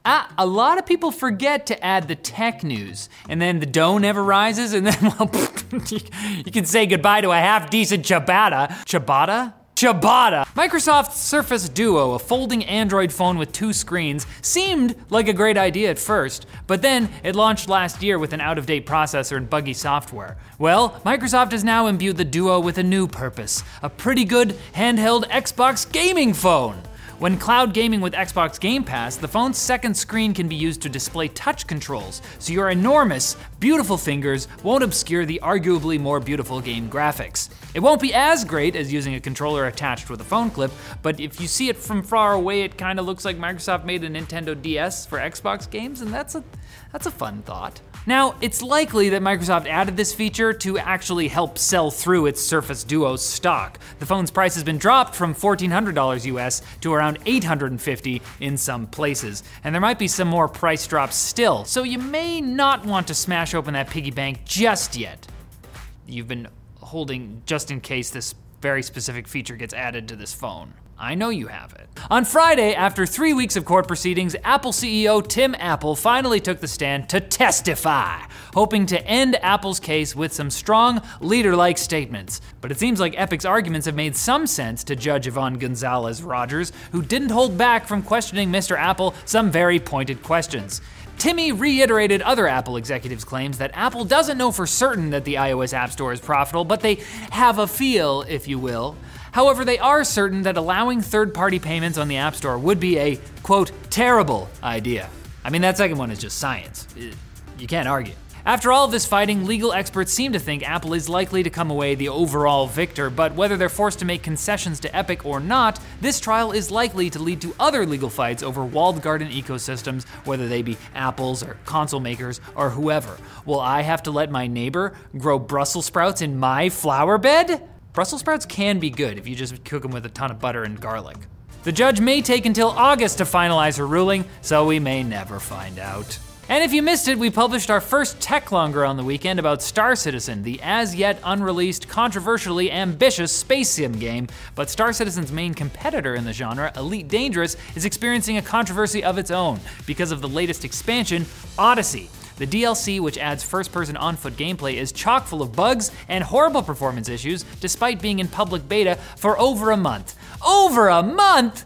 A lot of people forget to add the tech news, and then the dough never rises, and then, well, you can say goodbye to a half-decent ciabatta. Ciabatta? Ciabatta! Microsoft's Surface Duo, a folding Android phone with 2 screens, seemed like a great idea at first, but then it launched last year with an out-of-date processor and buggy software. Well, Microsoft has now imbued the Duo with a new purpose, a pretty good handheld Xbox gaming phone. When cloud gaming with Xbox Game Pass, the phone's second screen can be used to display touch controls, so your enormous, beautiful fingers won't obscure the arguably more beautiful game graphics. It won't be as great as using a controller attached with a phone clip, but if you see it from far away, it kind of looks like Microsoft made a Nintendo DS for Xbox games, and that's a fun thought. Now, it's likely that Microsoft added this feature to actually help sell through its Surface Duo stock. The phone's price has been dropped from $1,400 US to around $850 in some places, and there might be some more price drops still, so you may not want to smash open that piggy bank just yet. You've been holding just in case this very specific feature gets added to this phone. I know you have it. On Friday, after 3 weeks of court proceedings, Apple CEO Tim Apple finally took the stand to testify, hoping to end Apple's case with some strong, leader-like statements. But it seems like Epic's arguments have made some sense to Judge Yvonne Gonzalez Rogers, who didn't hold back from questioning Mr. Apple some very pointed questions. Timmy reiterated other Apple executives' claims that Apple doesn't know for certain that the iOS App Store is profitable, but they have a feel, if you will. However, they are certain that allowing third-party payments on the App Store would be a, quote, terrible idea. I mean, that second one is just science. You can't argue. After all of this fighting, legal experts seem to think Apple is likely to come away the overall victor, but whether they're forced to make concessions to Epic or not, this trial is likely to lead to other legal fights over walled garden ecosystems, whether they be Apple's or console makers or whoever. Will I have to let my neighbor grow Brussels sprouts in my flower bed? Brussels sprouts can be good if you just cook them with a ton of butter and garlic. The judge may take until August to finalize her ruling, so we may never find out. And if you missed it, we published our first tech longer on the weekend about Star Citizen, the as yet unreleased, controversially ambitious space sim game. But Star Citizen's main competitor in the genre, Elite Dangerous, is experiencing a controversy of its own because of the latest expansion, Odyssey. The DLC, which adds first-person on-foot gameplay, is chock full of bugs and horrible performance issues, despite being in public beta for over a month. Over a month?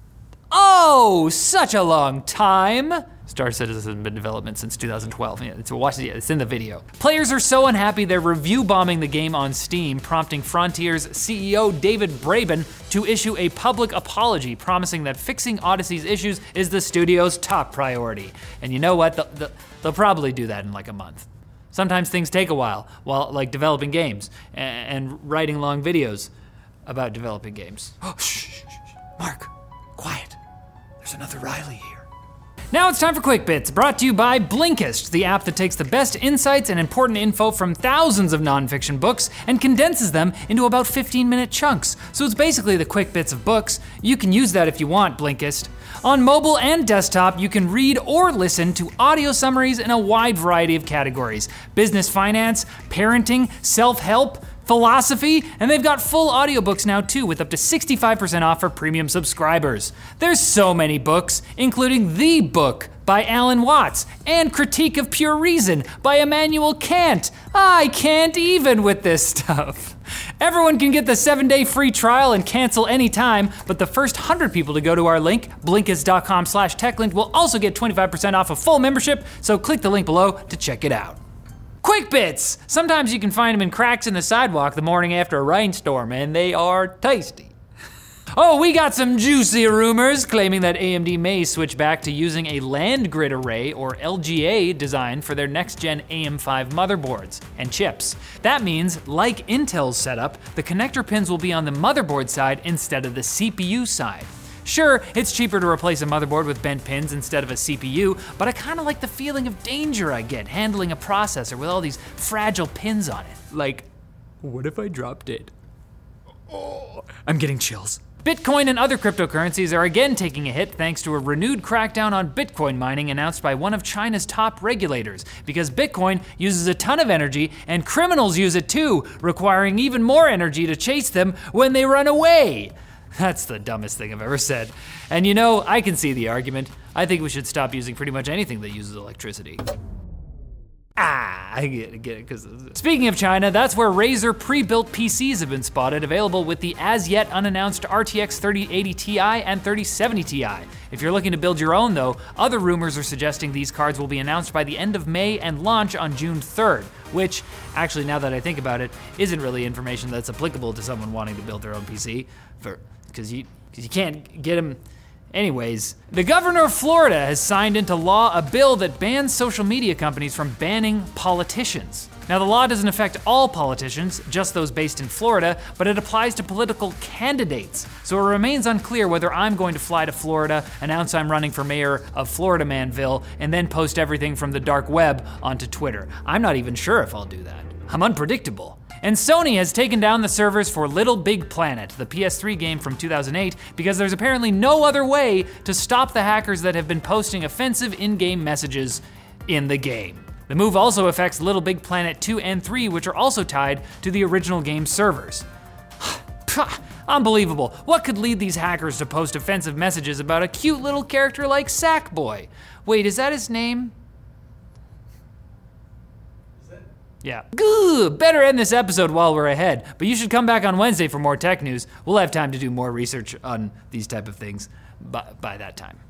Oh, such a long time. Star Citizen has been in development since 2012. Yeah, it's in the video. Players are so unhappy they're review bombing the game on Steam, prompting Frontier's CEO David Braben to issue a public apology, promising that fixing Odyssey's issues is the studio's top priority. And you know what? They'll probably do that in like a month. Sometimes things take a while like developing games and writing long videos about developing games. Oh, shh. Mark, quiet. There's another Riley here. Now it's time for Quick Bits, brought to you by Blinkist, the app that takes the best insights and important info from thousands of nonfiction books and condenses them into about 15-minute chunks. So it's basically the Quick Bits of books. You can use that if you want, Blinkist. On mobile and desktop, you can read or listen to audio summaries in a wide variety of categories: business, finance, parenting, self-help, philosophy, and they've got full audiobooks now too, with up to 65% off for premium subscribers. There's so many books, including The Book by Alan Watts and Critique of Pure Reason by Immanuel Kant. I can't even with this stuff. Everyone can get the 7-day free trial and cancel anytime, but the first 100 people to go to our link, Blinkist.com/techlink, will also get 25% off a full membership, so click the link below to check it out. Quick Bits! Sometimes you can find them in cracks in the sidewalk the morning after a rainstorm, and they are tasty. Oh, we got some juicy rumors claiming that AMD may switch back to using a land grid array, or LGA, design for their next-gen AM5 motherboards and chips. That means, like Intel's setup, the connector pins will be on the motherboard side instead of the CPU side. Sure, it's cheaper to replace a motherboard with bent pins instead of a CPU, but I kinda like the feeling of danger I get handling a processor with all these fragile pins on it. Like, what if I dropped it? Oh, I'm getting chills. Bitcoin and other cryptocurrencies are again taking a hit thanks to a renewed crackdown on Bitcoin mining announced by one of China's top regulators, because Bitcoin uses a ton of energy and criminals use it too, requiring even more energy to chase them when they run away. That's the dumbest thing I've ever said. And you know, I can see the argument. I think we should stop using pretty much anything that uses electricity. I get it, because speaking of China, that's where Razer pre-built PCs have been spotted, available with the as yet unannounced RTX 3080 Ti and 3070 Ti. If you're looking to build your own though, other rumors are suggesting these cards will be announced by the end of May and launch on June 3rd, which, actually now that I think about it, isn't really information that's applicable to someone wanting to build their own PC, because you can't get them. Anyways, the governor of Florida has signed into law a bill that bans social media companies from banning politicians. Now, the law doesn't affect all politicians, just those based in Florida, but it applies to political candidates. So it remains unclear whether I'm going to fly to Florida, announce I'm running for mayor of Florida Manville, and then post everything from the dark web onto Twitter. I'm not even sure if I'll do that. I'm unpredictable. And Sony has taken down the servers for Little Big Planet, the PS3 game from 2008, because there's apparently no other way to stop the hackers that have been posting offensive in-game messages in the game. The move also affects Little Big Planet 2 and 3, which are also tied to the original game servers. Unbelievable. What could lead these hackers to post offensive messages about a cute little character like Sackboy? Wait, is that his name? Yeah. Good. Better end this episode while we're ahead, but you should come back on Wednesday for more tech news. We'll have time to do more research on these type of things by that time.